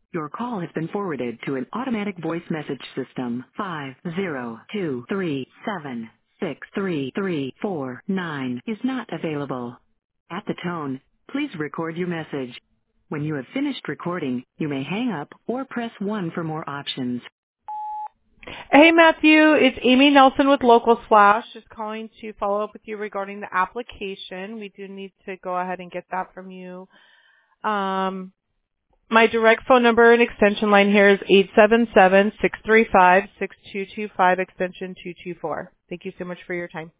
Your call has been forwarded to an automatic voice message system. 50237633349 is not available. At the tone, please record your message. When you have finished recording, you may hang up or press 1 for more options. Hey, Matthew. It's Amy Nelson with Local Slash. Just calling to follow up with you regarding the application. We do need to go ahead and get that from you. My direct phone number and extension line here is 877-635-6225, extension 224. Thank you so much for your time.